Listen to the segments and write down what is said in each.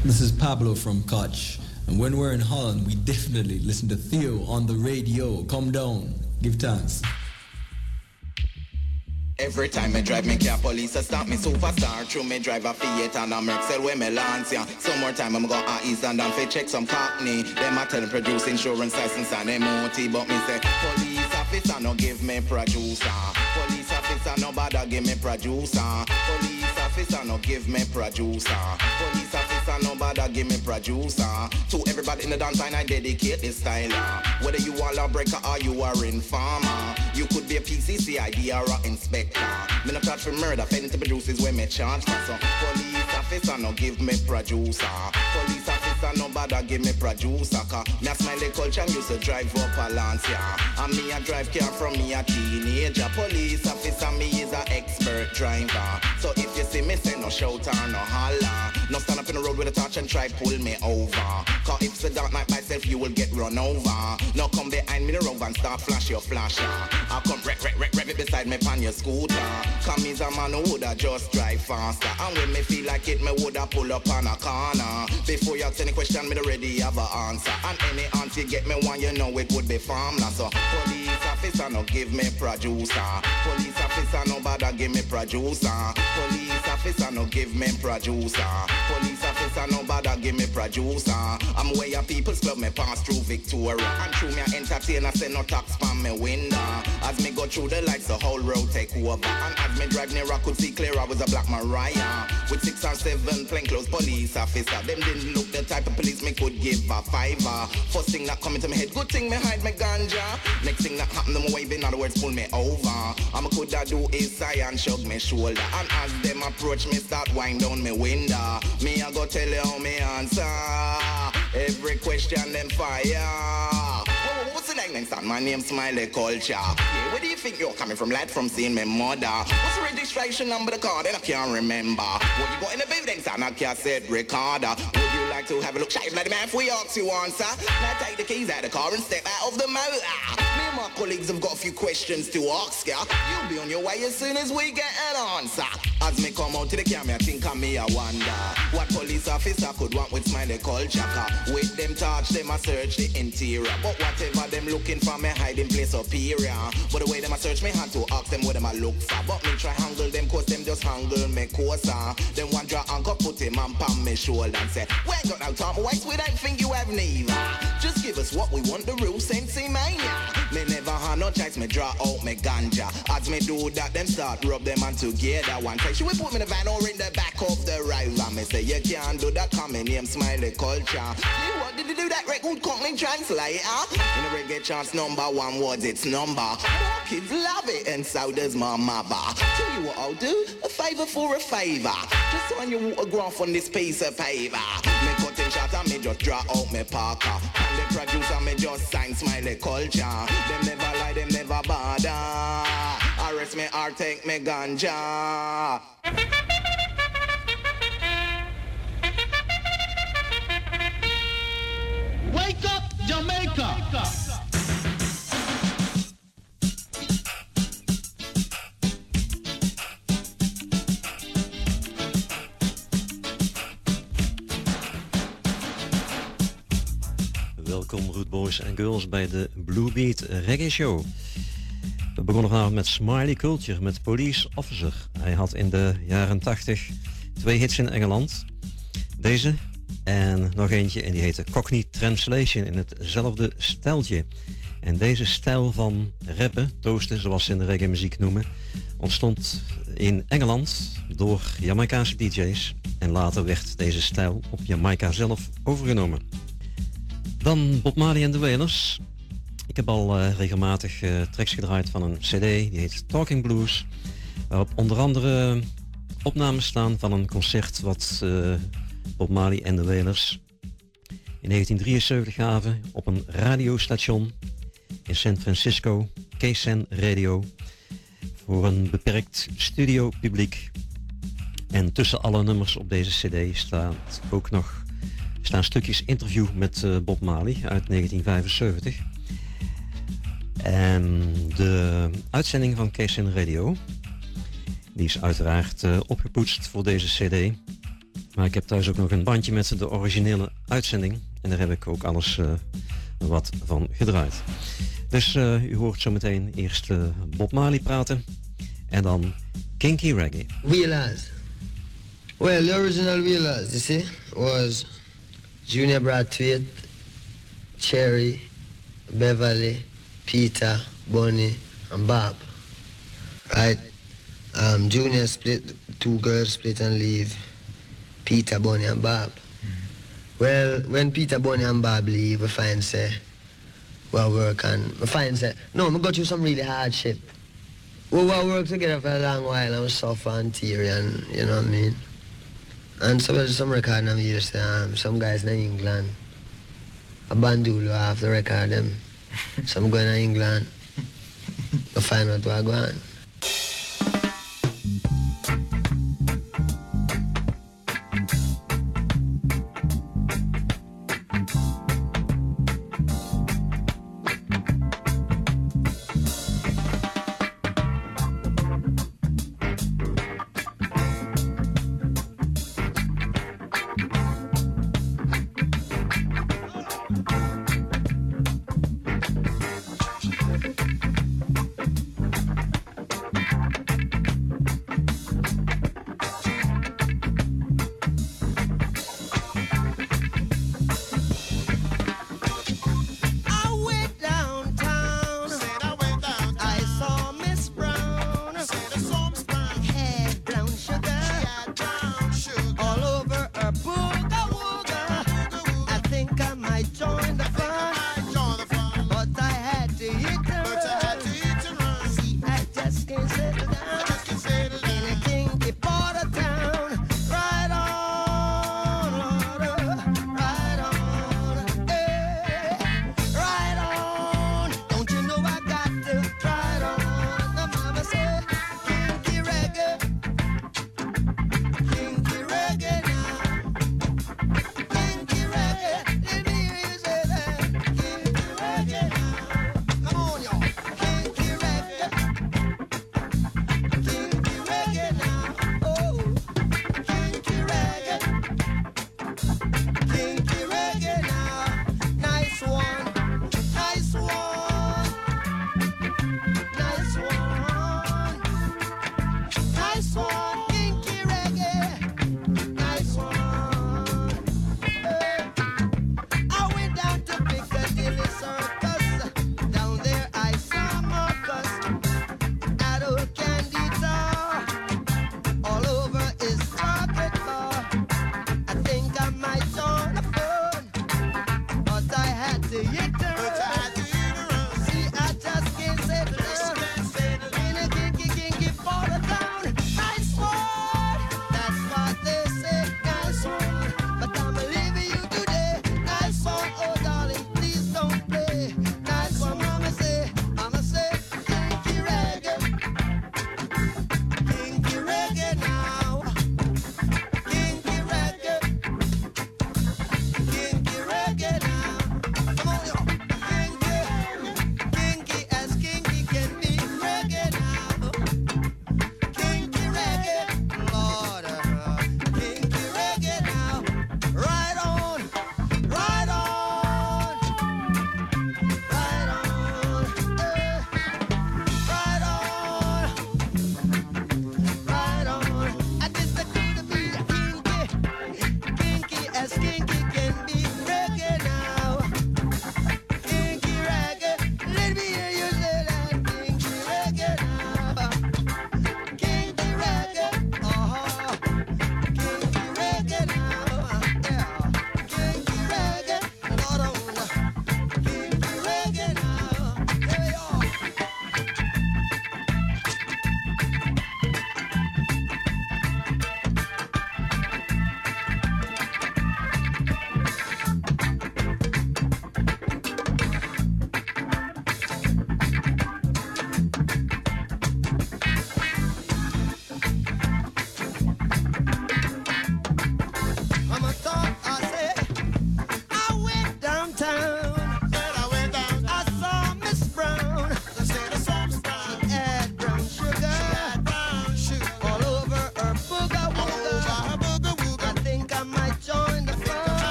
This is Pablo from Koch. And when we're in Holland, we definitely listen to Theo on the radio. Come down. Give thanks. Every time I drive me car, police stop me superstar. Through me drive a Fiat and a Mercel where me lance ya. Some more time I'm going to East and down for check some cockney. Them I tell them produce insurance license and MOT. But me say, police officer no give me producer. Police officer no bother give me producer. Police officer no give me producer. Police officer no bother give me producer. To everybody in the dance line I dedicate this style. Whether you are a lawbreaker or you are informer, you could be a PCCID or a inspector. Me not charge for murder, failing to produce is where me charge for. So police officer no give me producer. Police officer no bother give me producer. Cause me a smiley culture and used to drive up a Lancia. And me a drive car from me a teenager. Police officer me is a expert driver. So if you see me say no shout or no holler, no stand up in the road with a torch and try pull me over. Cause if it's a dark night myself you will get run over. No come behind me the road and start flash your flasher. I come rev it beside me pan your scooter. Come is a man who woulda just drive faster. And when me feel like it, me woulda pull up on a corner. Before you ask any question, me already have a answer. And any answer you get me one, you know it would be farmland. So police officer no give me producer. Police officer no bother give me producer. Police officer no give me producer. Police officer no bother give me producer. I'm where your people's club me pass through Victoria. And through me a entertainer say no tax from me window. As me go through the lights the whole road take over. And as me drive near I could see clear I was a black Mariah. With 6 or 7 plainclothes police officer. Them didn't look the type of police me could give a fiver. First thing that come into my head, good thing me hide my ganja. Next thing that happen them wave, in other words pull me over. I'm coulda do is sigh and shrug me shoulder. And as them approach me start wind down me window. Me I go tell you how me answer every question them fire. What's the name next time? My name's Smiley Culture. Yeah, where do you think you're coming from, lad? From seeing my mother. What's the registration number of the car? Then I can't remember. What you got in the building, son? I can't say Ricardo. Would you like to have a look? Shave, bloody man, if we ask you answer. Now take the keys out of the car and step out of the motor. Me and my colleagues have got a few questions to ask ya. You'll be on your way as soon as we get an answer. As me come out to the camera, I think of me, I wonder what police officer could want with Smiley Culture. With them touch, them I search the interior. But whatever them looking for, me hiding place up here. But the way them I search me hand to ask them what them I look for. But me try handle them cause them just handle me closer. Them one draw anchor put him on palm me shoulder and say, we ain't got no time to waste, we don't think you have neither. Just give us what we want, the real sensei mania. Me never had no chance, me draw out me ganja. As me do that, them start rub them on together. One time she will put me in the van or in the back of the ride. And me say, you can't do that, come in name Smiley Culture. You what did you do that record company translator? In a reggae chance number 1 was its number. More kids love it and so does my mother. Tell you what I'll do, a favour for a favour. Just sign your autograph on this piece of paper. Me cutting shot and me just draw out me parker. And the producer me just sign Smiley Culture. Them never lie, them never bother. Arrest me or take me ganja. Wake up, Jamaica! Welkom Rude Boys en Girls bij de Blue Beat Reggae Show. We begonnen vanavond met Smiley Culture, met Police Officer. Hij had in de jaren 80 2 hits in Engeland. Deze en nog eentje en die heette Cockney Translation in hetzelfde stijltje. En deze stijl van rappen, toasten zoals ze in de reggae muziek noemen, ontstond in Engeland door Jamaicaanse DJ's. En later werd deze stijl op Jamaica zelf overgenomen. Dan Bob Marley en de Wailers. Ik heb al regelmatig tracks gedraaid van een cd, die heet Talking Blues. Waarop onder andere opnames staan van een concert wat Bob Marley en de Wailers in 1973 gaven op een radiostation in San Francisco, KSAN Radio, voor een beperkt studiopubliek. En tussen alle nummers op deze cd staan stukjes interview met Bob Marley uit 1975. En de uitzending van KSAN Radio, die is uiteraard opgepoetst voor deze cd. Maar ik heb thuis ook nog een bandje met de originele uitzending. En daar heb ik ook alles wat van gedraaid. Dus u hoort zo meteen eerst Bob Marley praten. En dan Kinky Reggae. Wheelers. Well, the original Wheelers, you see, was Junior Brathwaite, Cherry, Beverly, Peter, Bonnie, and Bob. Right? Junior split, 2 girls split and leave. Peter, Bonnie, and Bob. Well, when Peter, Bonnie, and Bob leave, we find say, well, work and we find say, no, we go through some really hardship. We work together for a long while and we suffer and tear and, you know what I mean? And so there's some record I'm used to, some guys in England, a Bandulo off the record them. Some going to England, we find out what's going on.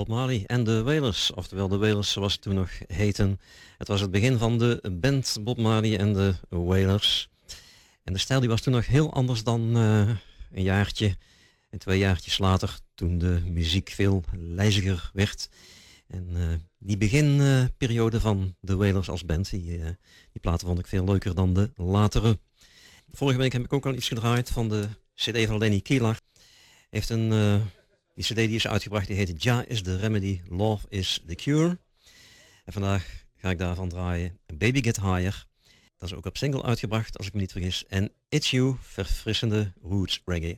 Bob Marley en de Wailers, oftewel de Wailers zoals ze toen nog heten. Het was het begin van de band Bob Marley en de Wailers. En de stijl die was toen nog heel anders dan een jaartje en 2 jaartjes later, toen de muziek veel lijziger werd. En die beginperiode van de Wailers als band, die platen vond ik veel leuker dan de latere. Vorige week heb ik ook al iets gedraaid van de cd van Lenny Keeler. Heeft die cd die is uitgebracht, die heet Ja is the Remedy, Love is the Cure. En vandaag ga ik daarvan draaien Baby Get Higher. Dat is ook op single uitgebracht, als ik me niet vergis. En It's You, verfrissende roots reggae.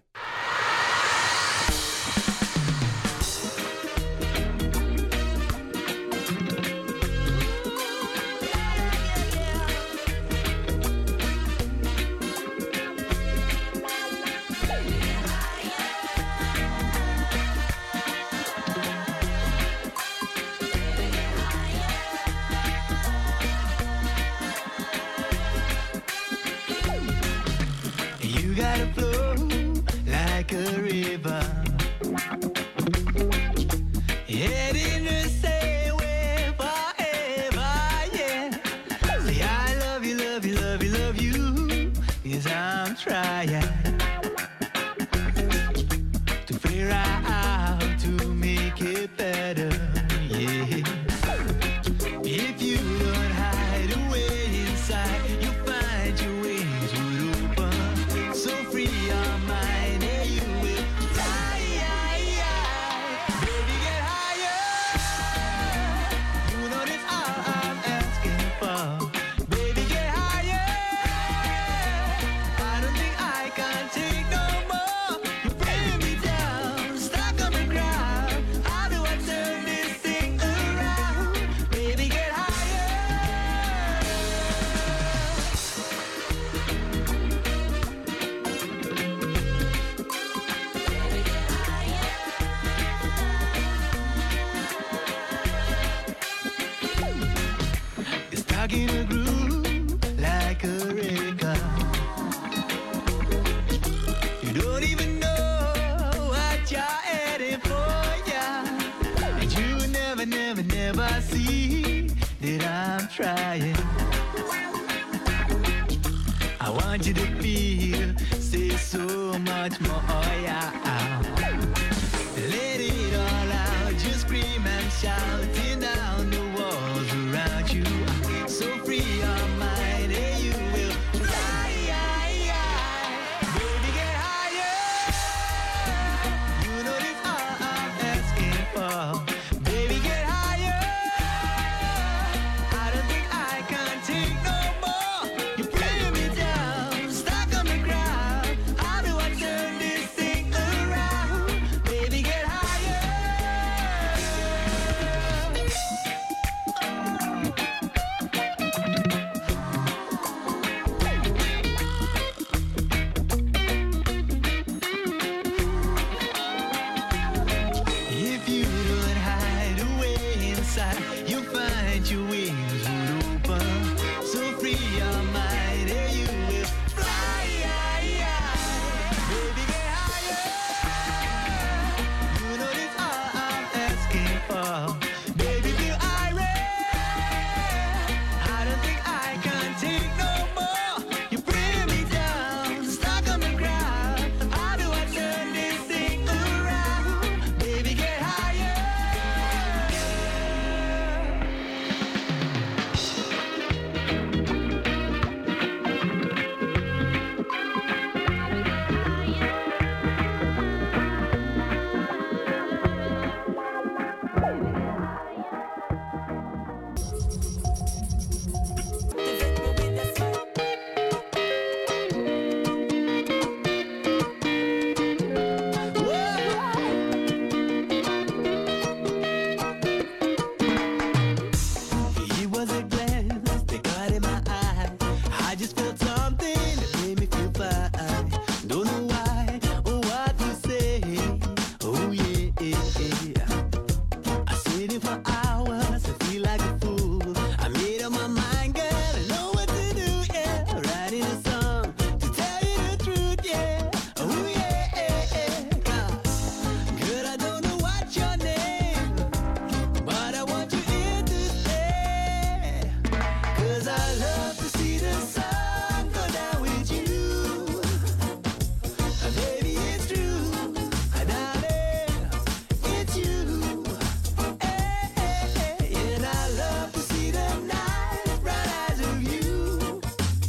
'Cause I love to see the sun go down with you. Baby, it's true, darling, it's you. Hey, hey, hey. And I love to see the night bright eyes of you.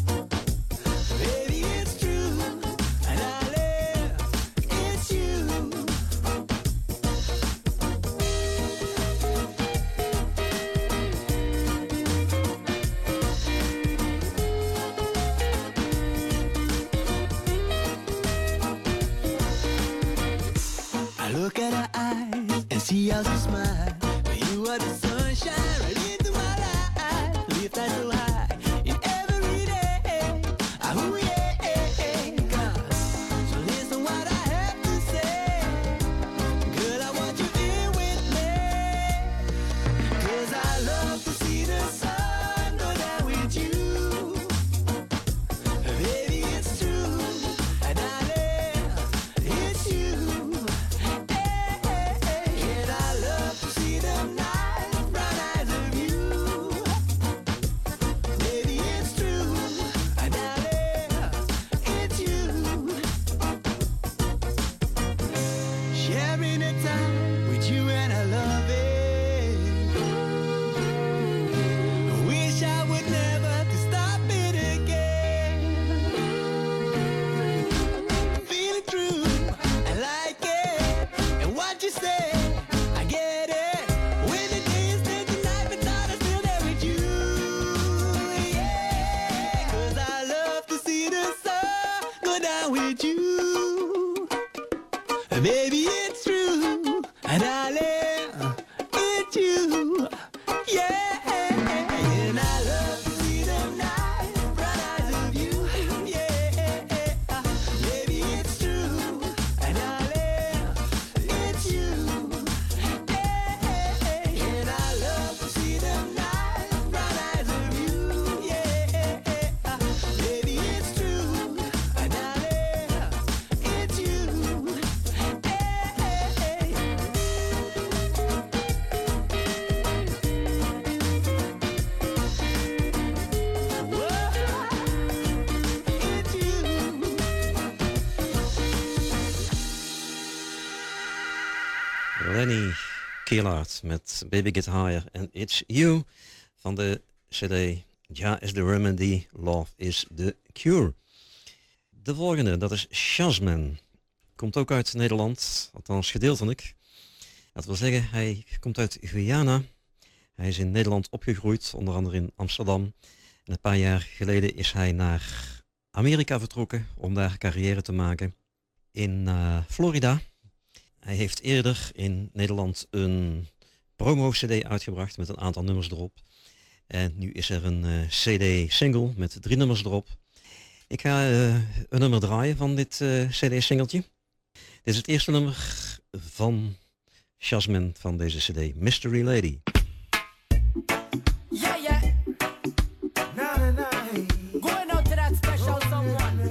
Baby, it's true, darling, it's you. I look at her eyes and see how she smiles. You are the sunshine right into my life. Lift her so high in every day. Oh yeah, God. So listen what I have to say. Girl, I want you here with me. 'Cause I love to see the sun go down with you. Baby, it's true, darling, it's you. And I love to see the night bright eyes of you. Baby, it's true, darling, it's you. Sharing the time with you and I love it. Wish I would never to stop it again. Feel it true, I like it. And what you say, I get it. When the day is late tonight, but thought I'm still there with you. Yeah, 'cause I love to see the sun go down with you. Baby, it's true, darling, it's you. Yeah, and I love to see the night bright eyes of you. Yeah, baby, it's true, darling, it's you. And I love to see the night bright eyes of you. Yeah, baby, it's true, darling, it's you. It's you. Lenny Keelaert met Baby Get Higher en It's You van de CD Ja is the Remedy, Love is the Cure. De volgende, dat is Shazman. Komt ook uit Nederland, althans gedeeltelijk. Dat wil zeggen, hij komt uit Guyana. Hij is in Nederland opgegroeid, onder andere in Amsterdam. En een paar jaar geleden is hij naar Amerika vertrokken om daar carrière te maken. In Florida. Hij heeft eerder in Nederland een promo-cd uitgebracht met een aantal nummers erop. En nu is er een cd-single met 3 nummers erop. Ik ga een nummer draaien van dit cd-singeltje. Dit is het eerste nummer van Shazman van deze cd, Mystery Lady. Yeah, yeah. Going out to that special someone.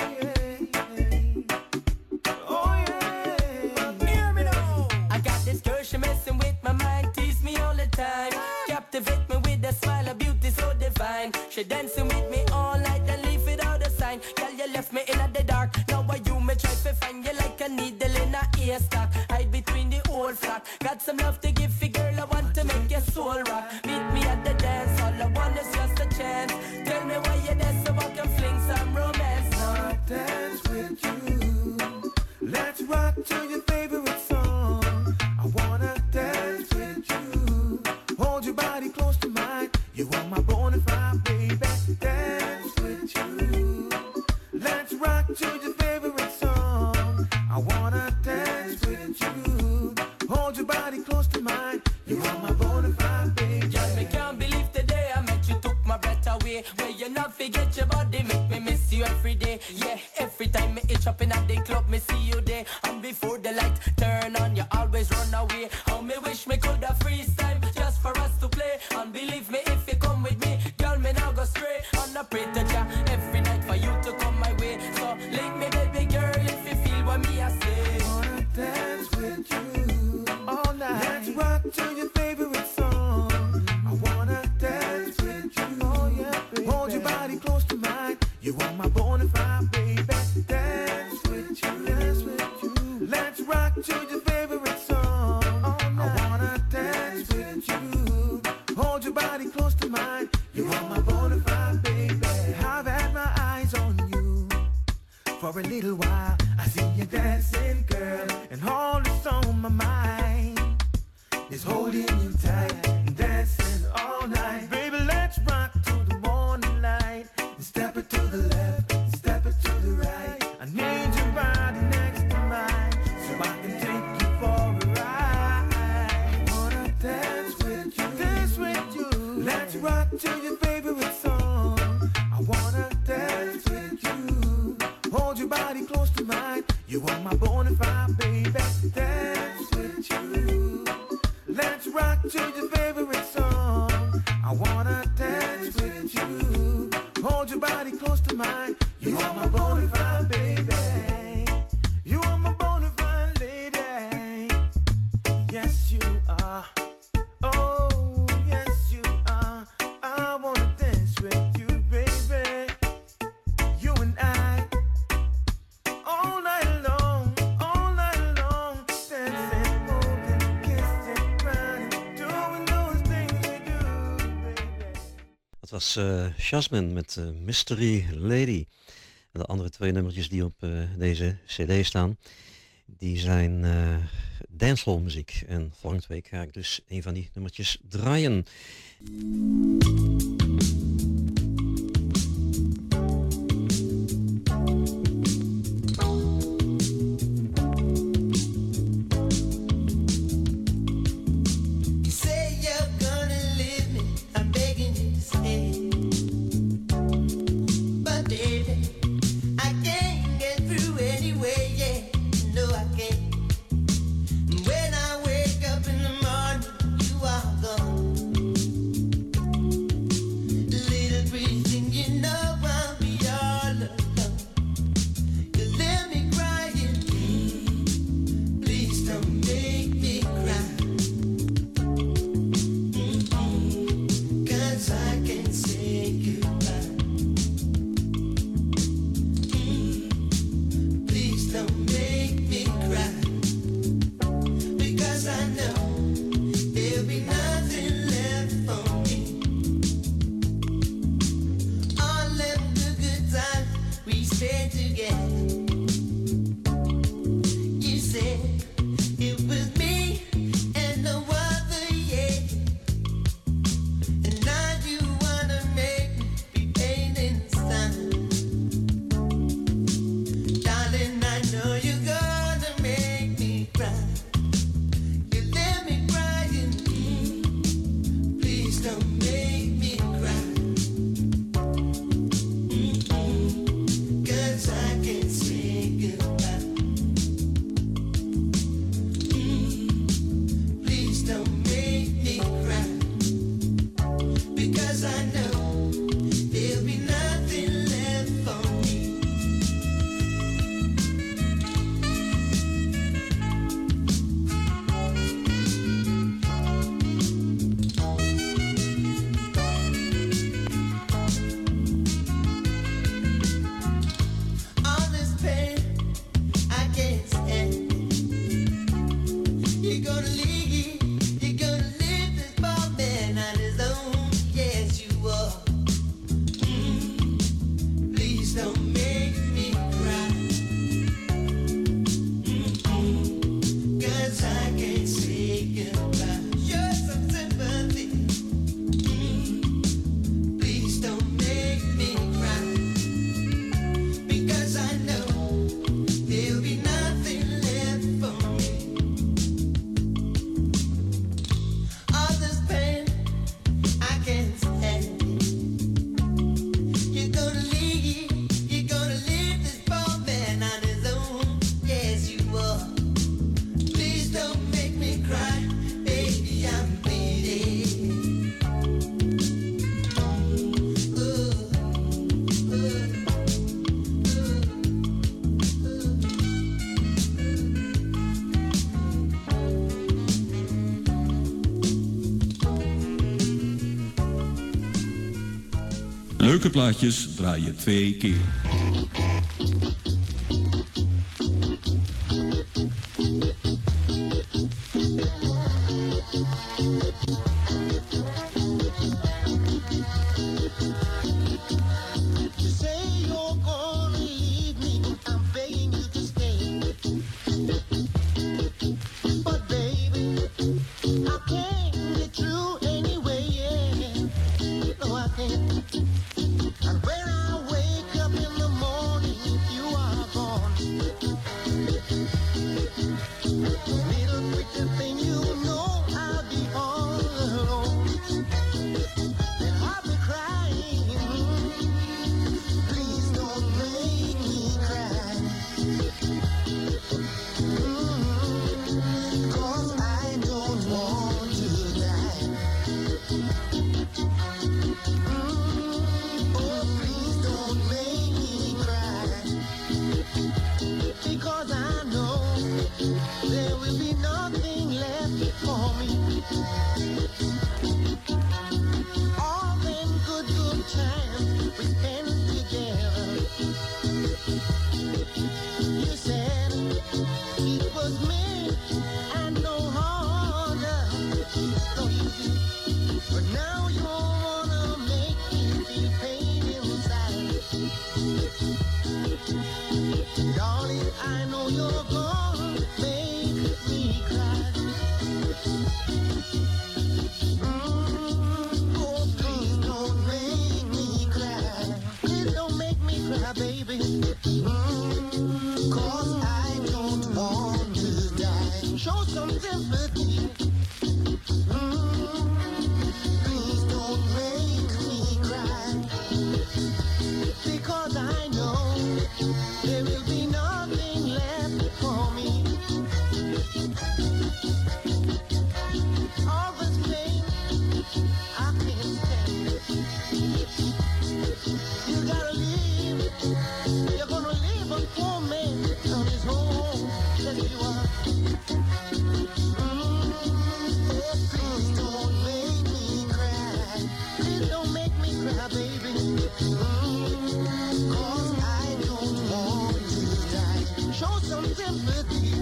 Oh yeah. Hear me now. I got this girl, she messing with my mind, tease me all the time. Captivate me with a smile, a beauty so divine. She dancing with me all night and leave without a sign. Girl, you left me in the dark. Now why you me try to find you like a needle in a haystack. Hide between the old flock. Got some love to give you, girl. I want to make your soul rock. Meet me at the dance. All I want is just a chance. Tell me why you're there so I can fling some romance. Wanna dance with you. Let's rock to your favorite song. I wanna dance with you. Hold your body close to mine. You are my bona fide baby. Dance with you. Let's rock to your favorite song. I wanna dance with you. Hold your body close to mine. You are my bona fide baby. Girl, me can't believe today I met you, took my breath away. Where you not forget your body, make me miss you every day. Yeah, every time me itch up in at the club, me see you there. And before the light turn on, you always run away. How me wish me could have freeze time just for us to play. And believe me, if you come with me, girl, me now go stray. And I pray to Jah every night for you to come my way. So link me, baby girl, if you feel what me I say. Wanna dance with you all night. Let's rock to your favorite song. I wanna dance with you. Oh yeah. for a little while. I see you dancing, girl, and all that's on my mind is holding you tight and dancing all night. Baby, let's rock to the morning light and step it to the left and step it to the right. I need your body next to mine so I can take you for a ride. I wanna dance with you. Let's rock to your favorite song. I wanna dance with you. Hold your body close to mine. You are my bona fide baby. Dance with you. Let's rock to your favorite song. I wanna dance with you. Hold your body close to mine. You are my bona fide baby. You are my bona fide lady. Yes, you are. Oh, yes, you are. I wanna dance with you, baby. You and I, all night long, dancing, holding, kissing, crying, doing those things we do, baby. Dat was Jasmine met Mystery Lady. En de andere twee nummertjes die op deze cd staan, die zijn dancehall muziek. En volgende week ga ik dus een van die nummertjes draaien. You say you're gonna leave me, I'm begging you to stay. But baby, I can't get through anyway, yeah. No, I can't. And when I wake up in the morning, you are gone. Little breathing, you know I'll be all alone. You let me crying, please don't make me cry. 'Cause I can't say goodbye. Please don't make me cry. Because I know there'll be nothing left for me. All of the good times we spent together. You said it was me and no other, yeah. And now you wanna make me be pain inside. Darling, I know you're gonna make me cry. You let me crying, please don't make me cry. 'Cause I can't say goodbye. Please don't make me cry. Because I know there'll be nothing left for me. All this pain, I can't stand it. You're gonna leave this poor man on his own. Yes, you are. Please don't make me cry. 'Cause I can't say goodbye. Show some sympathy. Please don't make me cry. Because I know there'll be nothing left for me. All this pain, I can't stand it. You're gonna leave this poor man on his own. Yes, you are. Please don't make me cry, baby, I'm bleeding. Leuke plaatjes draai je 2 keer. You say you're gonna leave me, I'm cry, baby. 'Cause I don't want to die. Show some sympathy. Please don't make me cry. Because I know there will be nothing left for me. All this pain I can't stand. You gotta leave. You're gonna leave a poor man on his home. Yes, you are. Oh, please don't make me cry. Please don't make me cry, baby. 'Cause I don't want to die. Show some sympathy.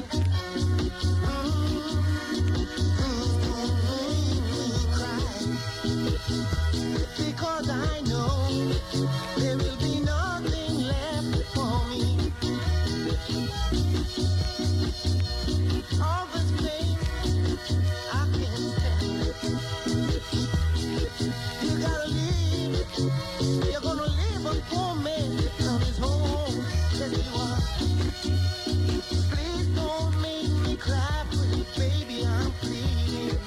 Because I know there will be nothing left for me. All this pain I can't stand. You gotta leave. You're gonna leave a poor man on his home. Yes, you are. Please don't make me cry, baby, I'm pleading.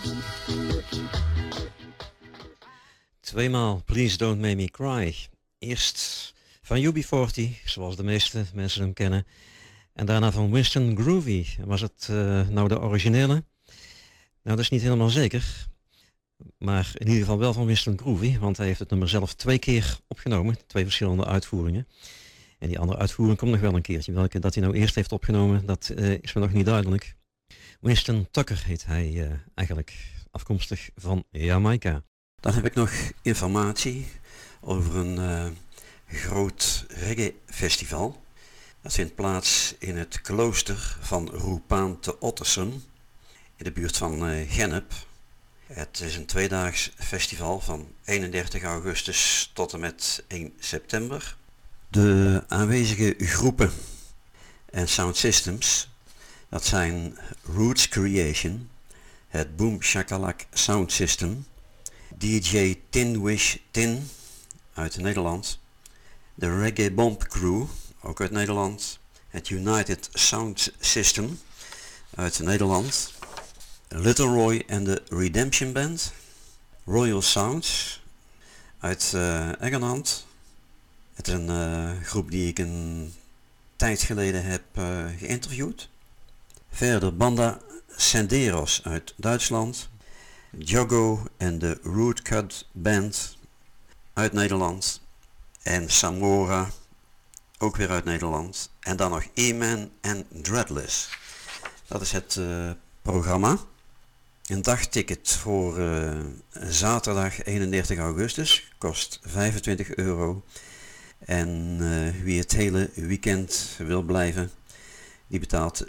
Tweemaal Please Don't Make Me Cry. Eerst van UB40, zoals de meeste mensen hem kennen. En daarna van Winston Groovy. Was het nou de originele? Nou, dat is niet helemaal zeker. Maar in ieder geval wel van Winston Groovy. Want hij heeft het nummer zelf 2 keer opgenomen. 2 verschillende uitvoeringen. En die andere uitvoering komt nog wel een keertje. Welke dat hij nou eerst heeft opgenomen, dat is me nog niet duidelijk. Winston Tucker heet hij eigenlijk. Afkomstig van Jamaica. Dan heb ik nog informatie over een groot reggae festival. Dat vindt plaats in het klooster van Roepaan te Ottersum, in de buurt van Gennep. Het is een 2-daags festival van 31 augustus tot en met 1 september. De aanwezige groepen en sound systems, dat zijn Roots Creation, het Boom Shakalak Sound System, DJ Tin Wish Tin uit Nederland, de Reggae Bomb Crew, ook uit Nederland, het United Sound System uit Nederland, Little Roy en de Redemption Band, Royal Sounds uit Engeland. Het is een groep die ik een tijd geleden heb geïnterviewd. Verder Banda Senderos uit Duitsland, Jogo en de Rootcut Band uit Nederland en Samora, ook weer uit Nederland. En dan nog E-Man en Dreadless. Dat is het programma. Een dagticket voor zaterdag 31 augustus kost €25. En wie het hele weekend wil blijven, die betaalt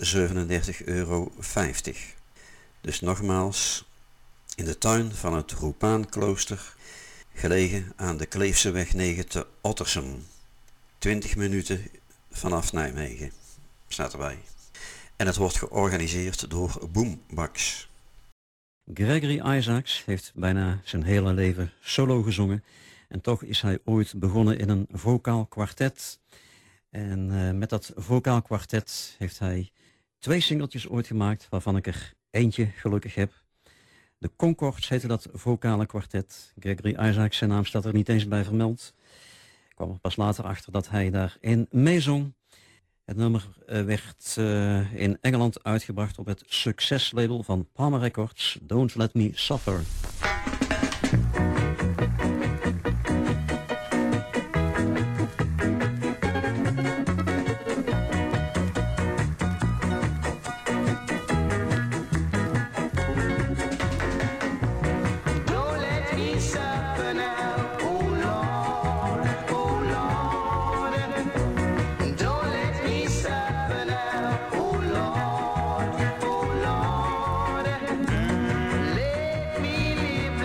€37,50. Dus nogmaals, in de tuin van het Roepaanklooster, gelegen aan de Kleefseweg 9 te Ottersum. 20 minuten vanaf Nijmegen, staat erbij. En het wordt georganiseerd door Boombox. Gregory Isaacs heeft bijna zijn hele leven solo gezongen. En toch is hij ooit begonnen in een vocaal kwartet. En met dat vocaal kwartet heeft hij 2 singeltjes ooit gemaakt, waarvan ik er eentje gelukkig heb. De Concords heette dat vocale kwartet. Gregory Isaacs, zijn naam staat er niet eens bij vermeld. Ik kwam er pas later achter dat hij daarin meezong. Het nummer werd in Engeland uitgebracht op het succeslabel van Palmer Records, Don't Let Me Suffer. Let me live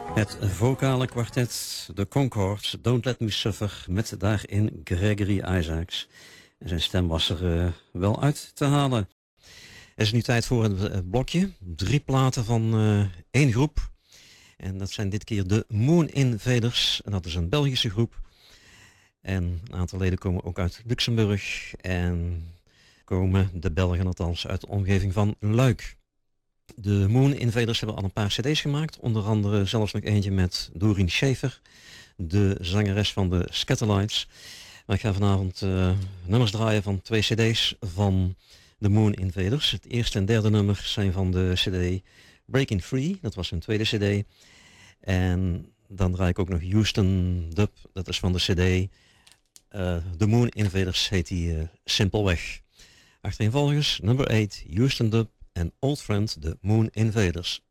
Het vocale kwartet, de Concord, Don't Let Me Suffer, met daarin Gregory Isaacs. En zijn stem was er wel uit te halen. Het is nu tijd voor een blokje. 3 platen van 1 groep. En dat zijn dit keer de Moon Invaders. En dat is een Belgische groep. En een aantal leden komen ook uit Luxemburg. En komen de Belgen althans uit de omgeving van Luik. De Moon Invaders hebben al een paar cd's gemaakt. Onder andere zelfs nog eentje met Doreen Schaefer, de zangeres van de Scatterlights. Maar ik ga vanavond nummers draaien van 2 cd's van de Moon Invaders. Het eerste en derde nummer zijn van de cd Breaking Free. Dat was hun tweede cd. En dan draai ik ook nog Houston Dub. Dat is van de cd The Moon Invaders, heet die simpelweg. Achtereenvolgens nummer 8 Houston Dub en Old Friend, The Moon Invaders.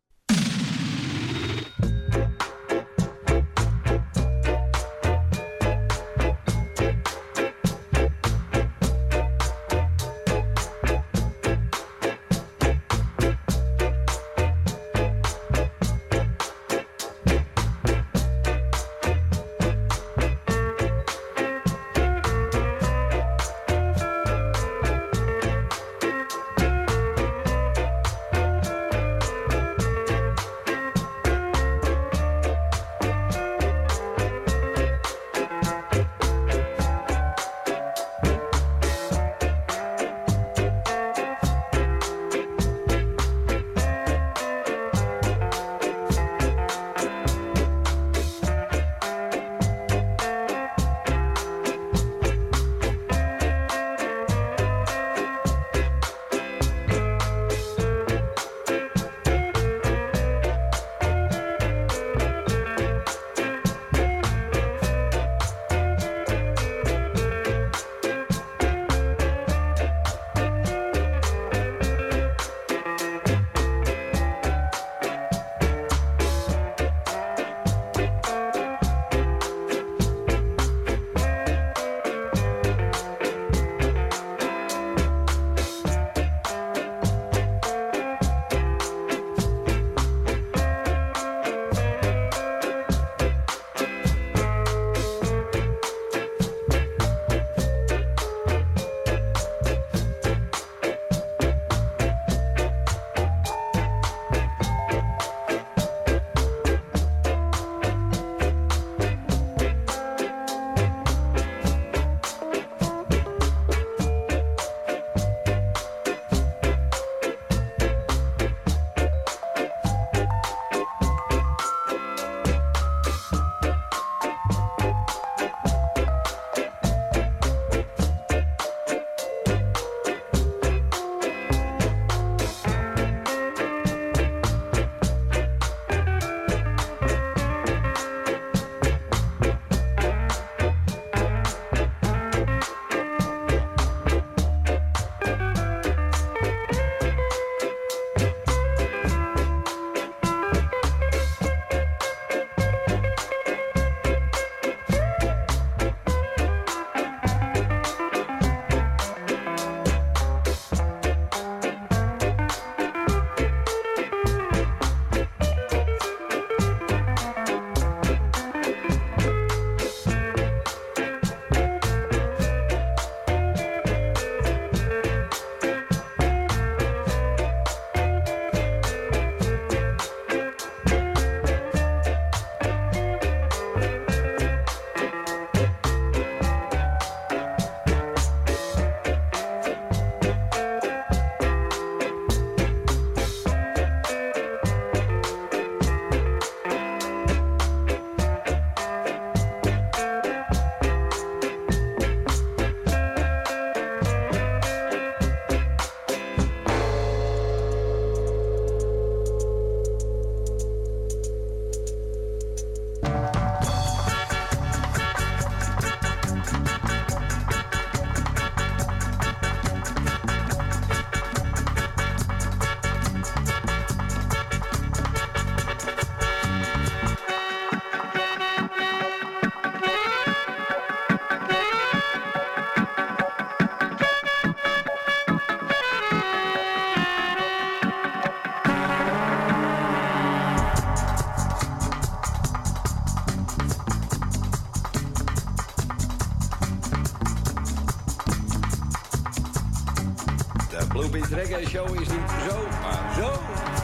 Bluebeat Reggae Show is niet zo, maar zo.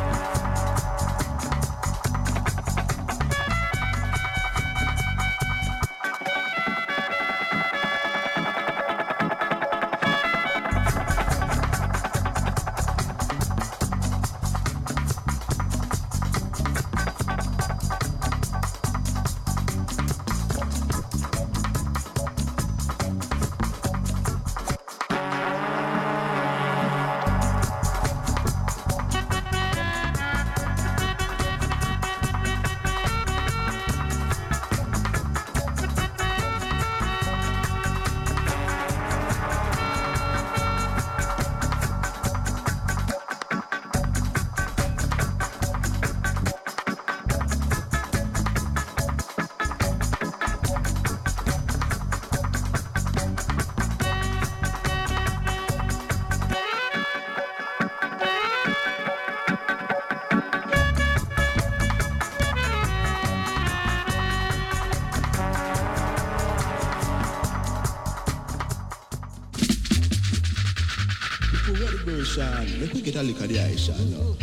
Let me get a look at the ice now.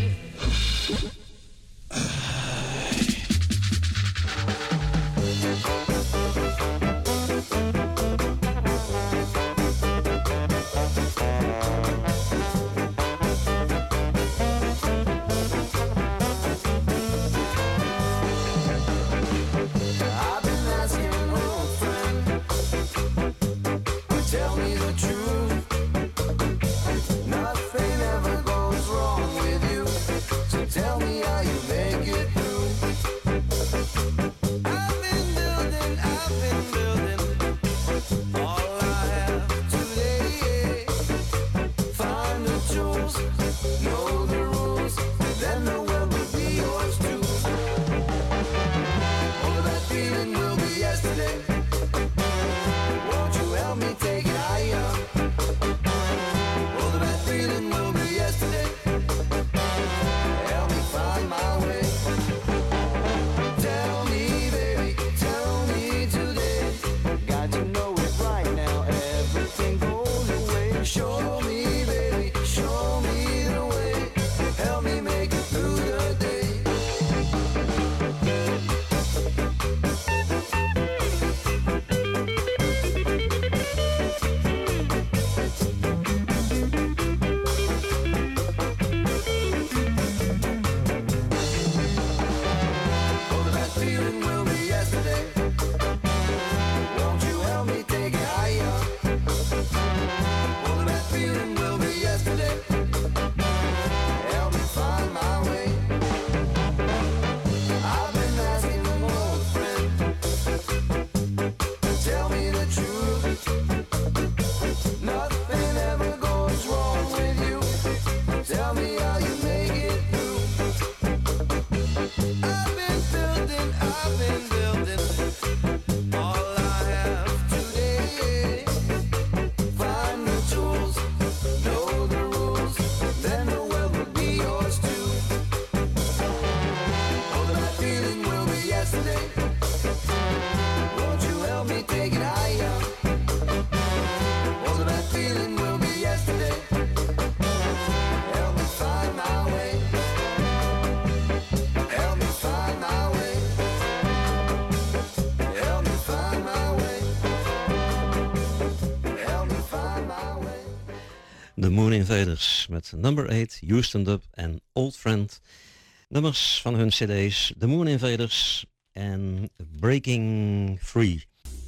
The Moon Invaders met Number 8, Houston Dub en Old Friend. Nummers van hun cd's The Moon Invaders en Breaking Free.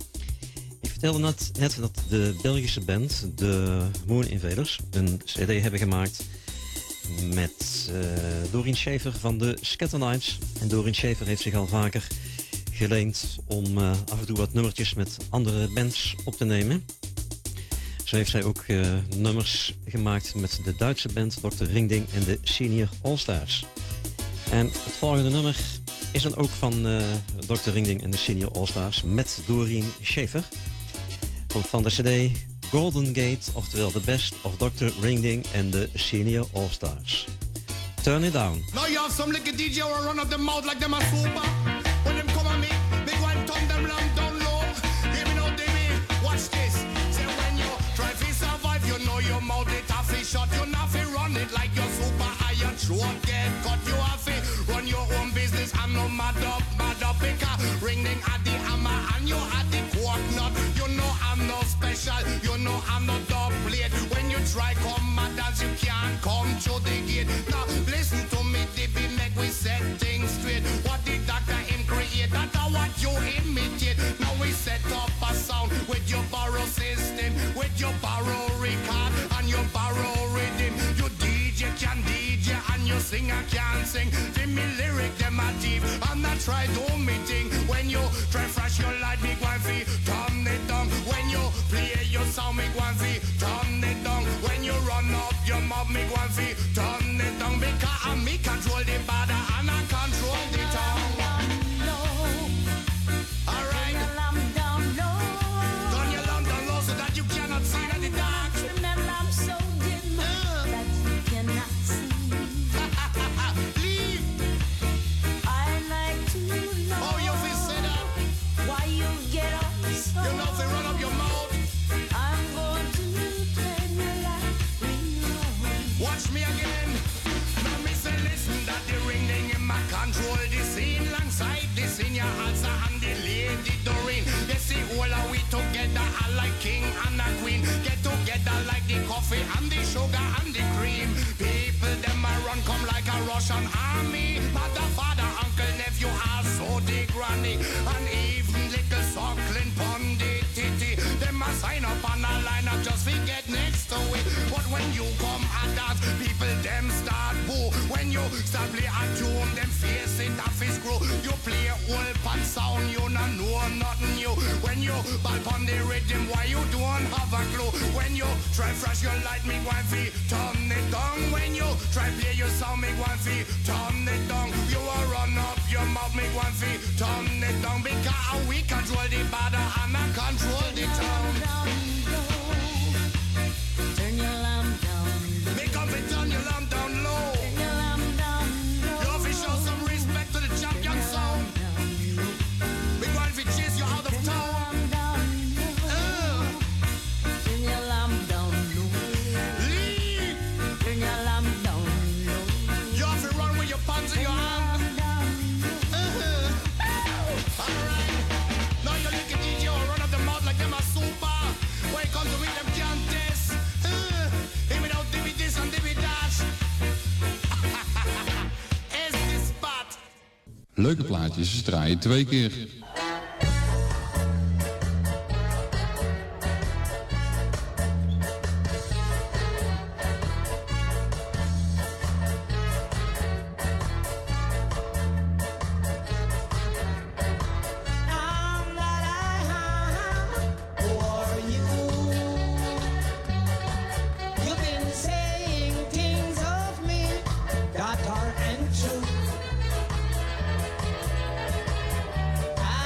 Ik vertelde net dat de Belgische band The Moon Invaders een cd hebben gemaakt met Doreen Shaver van de Scatter Knights. En Doreen Shaver heeft zich al vaker geleend om af en toe wat nummertjes met andere bands op te nemen. Zo heeft zij ook nummers gemaakt met de Duitse band Dr. Ringding en de Senior All-Stars. En het volgende nummer is dan ook van Dr. Ringding en de Senior All-Stars met Doreen Shaver. Komt van de cd Golden Gate, oftewel The Best of Dr. Ringding and the Senior All-Stars. Turn it down. Now you have some little DJ who run up the mouth like them a super. When them come on me, big one turn them long down low. Hear me now, watch this. Say when you try to survive, you know your mouth it a fish shot, you not fi because ring ding at the hammer and you at the coconut. You know I'm no special, you know I'm no dog blade. When you try come and dance, you can't come to the gate. Now listen to me, Dippy, make we set things straight. What the doctor him create, that's what you imitate. Now we set up a sound with your borrow system, with your borrow record and your borrow rhythm. You DJ can DJ and you singer can sing. Give me lyric, them a deep, and not try do me thing. When you try fresh your light, me one fee, turn it down. When you play your sound, me one fee, turn it down. When you run up your mob, me one fee, turn it down. Because I me control the border and I control the town. Alright. Turn your lamp down low so that you cannot see in the dark. Turn that lamp so dim that you cannot see. Leave. I like to know. Oh, you feel say that? Why you get up so? You know if you run up your mouth. I'm going to turn your light real. Watch me again. Now me say listen that the ring ding in my control the scene alongside the senior answer and the lady Doreen. You see all of we together are like king and a queen. Get together like the coffee and the sugar and the cream. People them a run come like a Russian army. Mother, father, uncle, nephew are so the granny. And even little suckling pondit titty. Them a sign up on a lineup just we get next to it. But when you come and dance, people them start boo. When you start play a tune, them face it off his screw. You play old pan sound, you not know nothing new. When you ball on the rhythm, why you don't have a clue? When you try fresh your light, me one fee, turn it down. When you try play your sound, me one fee, turn it down. You will run up your mouth, me one fee, turn it down. Because we control the border and I control the town. Turn your lamp down low. Make up it, turn your lamp down low. Turn your lamp down low. You have to show some respect to the champion sound. We want to chase you out of town. Turn your lamp down low. Leave. Turn your lamp down low. You have to run with your pants in your hand. Alright. Now you look at DJ or run up the mouth like them a super. When it comes to it, them can't test. Even out Divi this and Divi dash. Is this spot? Leuke plaatjes draaien 2 keer. You've been saying things of me that are untrue.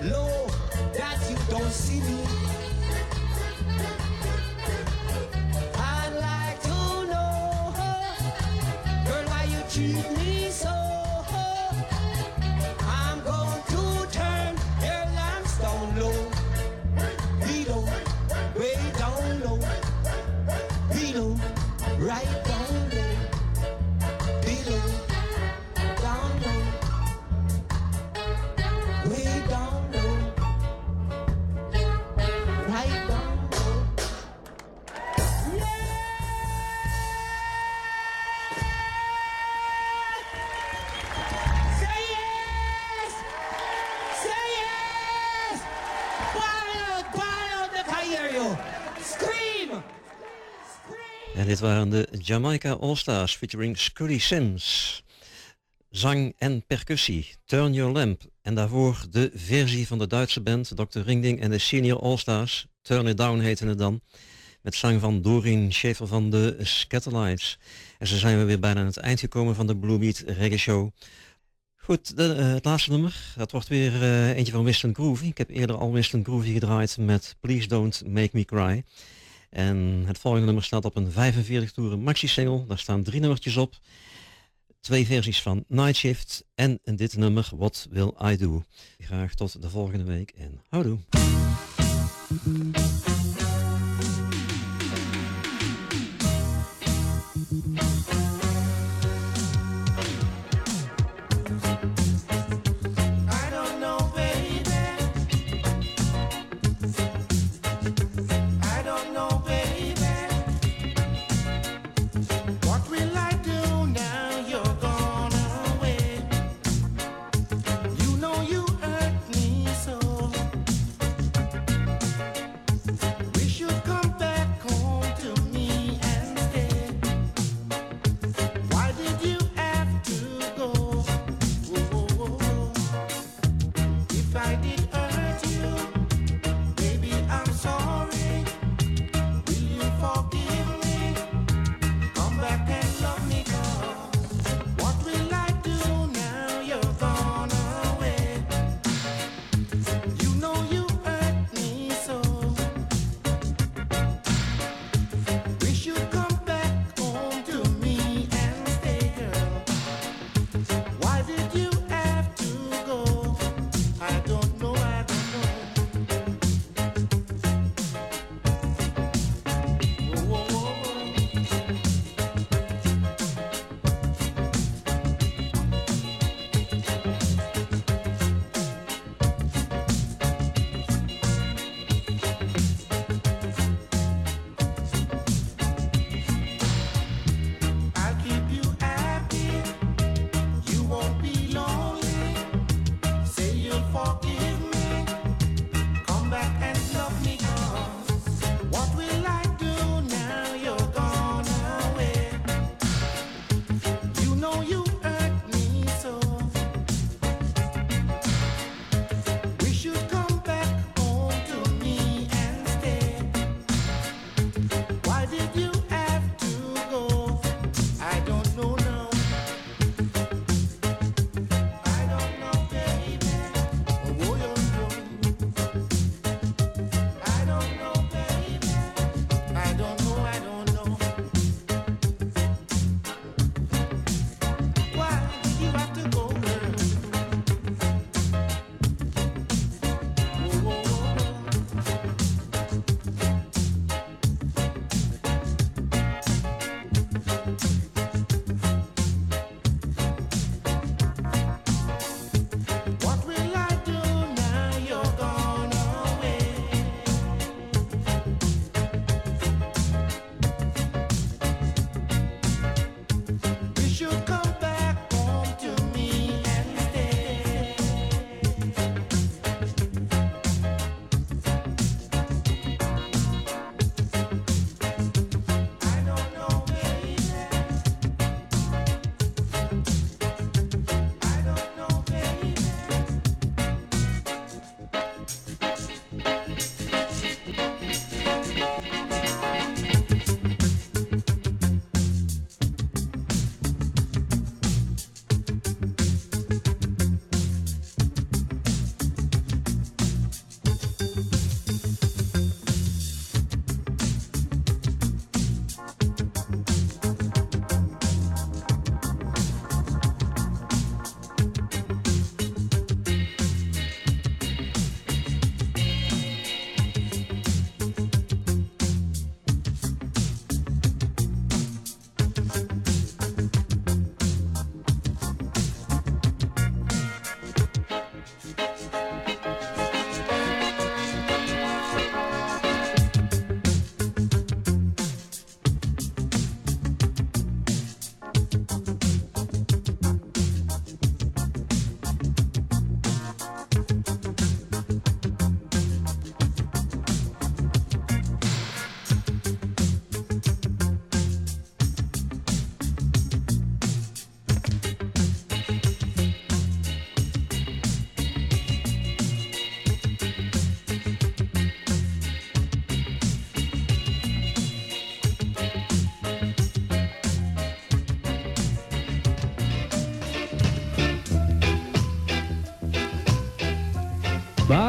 low that you don't see me. I'd like to know, girl, why you treat me so. I'm going to turn your lamps down low, below, way down low, below, right down low, below, down low, way down low, right down low. Say yes! Say yes! Ball out, I can hear you. Scream! En dit waren de Jamaica All-Stars featuring Scully Sims. Zang en percussie, Turn Your Lamp. En daarvoor de versie van de Duitse band Dr. Ringding en de Senior All-Stars. Turn It Down heette het dan. Met zang van Doreen Schaefer van de Scatterlights. En zo zijn we weer bijna aan het eind gekomen van de Bluebeat Reggae Show. Goed, het laatste nummer. Dat wordt weer eentje van Winston Groovy. Ik heb eerder al Winston Groovy gedraaid met Please Don't Make Me Cry. En het volgende nummer staat op een 45 toeren maxi-single. Daar staan 3 nummertjes op. 2 versies van Night Shift en dit nummer What Will I Do. Graag tot de volgende week en houdoe. I don't know, baby. I don't know, baby. What will I do now you're gone away? You know you hurt me so.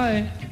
Bye.